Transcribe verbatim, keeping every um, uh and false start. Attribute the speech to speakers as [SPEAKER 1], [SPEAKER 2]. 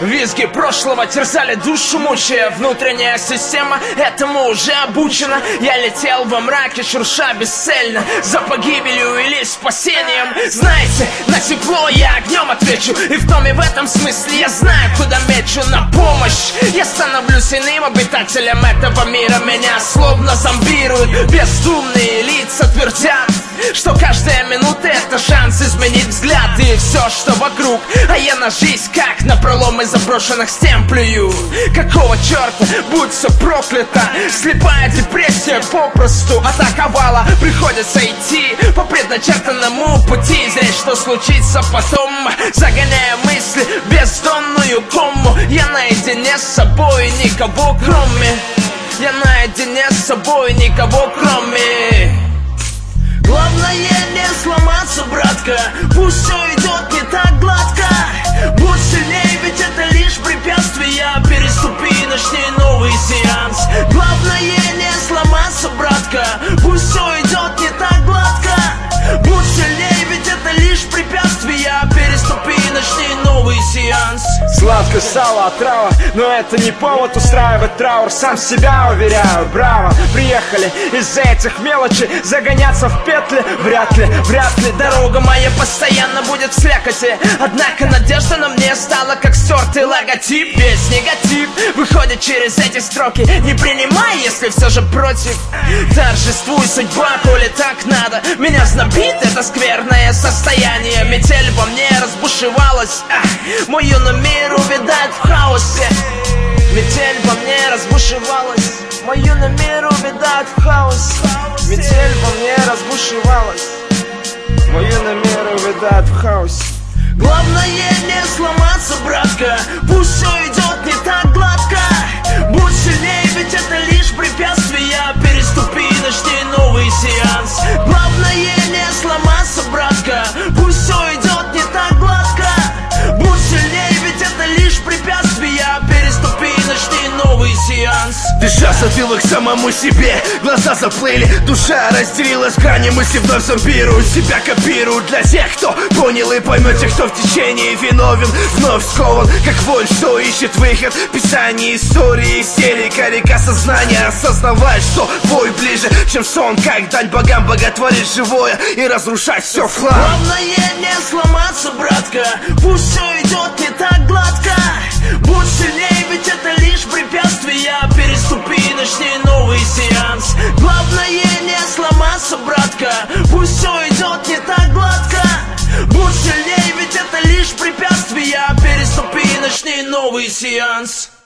[SPEAKER 1] Визги прошлого терзали душу, мучая. Внутренняя система этому уже обучена. Я летел во мраке, шурша бесцельно, за погибелью или спасением. Знаете, на тепло я огнем отвечу, и в том и в этом смысле я знаю, куда мечу. На помощь я становлюсь иным обитателем этого мира. Меня словно зомбируют бездумные лица, твердят, что каждая минута — это шанс изменить взгляд и все, что вокруг. А я на жизнь как на проломы заброшенных стен плюю. Какого черта, будь все проклято. Слепая депрессия попросту атаковала. Приходится идти по предначертанному пути. Здесь что случится потом, загоняя мысли в бездонную кому. Я наедине с собой, никого кроме. Я наедине с собой, никого кроме. Главное не сломаться, братка. Пусть все идет не так гладко. Будь сильнее, ведь это лишь препятствия. Переступи, начни новый сеанс. Главное не сломаться, братка. Пусть все идет не так гладко. Будь сильнее, ведь это лишь препятствия. Переступи, начни новый сеанс.
[SPEAKER 2] Сладкое сало, отрава, но это не повод устраивать траур. Сам себя уверяю, браво. Приехали из-за этих мелочей загоняться в петли. Вряд ли, вряд ли дорога моя постоянно будет в слякоти. Однако надежда на мне стала как стертый логотип. Весь негатив выходит через эти строки. Не принимай, если все же против. Торжествуй, судьба, коли так надо. Меня знобит это скверное состояние. Метель во мне разбушевалась. Ах, мой юный мир увядает в хаосе. Метель во мне разбушевалась. Мой юный мир увядает в хаосе. Метель во мне разбушевалась. Мой юный мир увядает в хаосе.
[SPEAKER 1] Главное не сломаться, братка. Пусть все идет не так гладко. Будь сильнее, ведь это лишь препятствия. Переступи, начни новый сеанс. Главное не сломаться, братка. Пусть все идет не так гладко. Будь сильнее, ведь это лишь препятствия. Переступи, начни новый сеанс.
[SPEAKER 3] Дыша затылок самому себе, глаза заплыли, душа разделилась, грани мысли вновь зомбируют, себя копируют. Для тех, кто понял и поймете, кто в течение виновен, вновь скован, как воль, что ищет выход. Писание истории, истерика, река сознания. Осознавать, что бой ближе, чем сон, как дань богам боготворить живое и разрушать все в хлам.
[SPEAKER 1] Главное не сломаться, братка. Пусть все идет не так гладко. Будь сильнее, ведь это лишь препятствия. Переступи, начни новый сеанс. Главное не сломаться, братка. Пусть все идет не так гладко. Будь сильнее, ведь это лишь препятствия. Переступи, начни новый сеанс.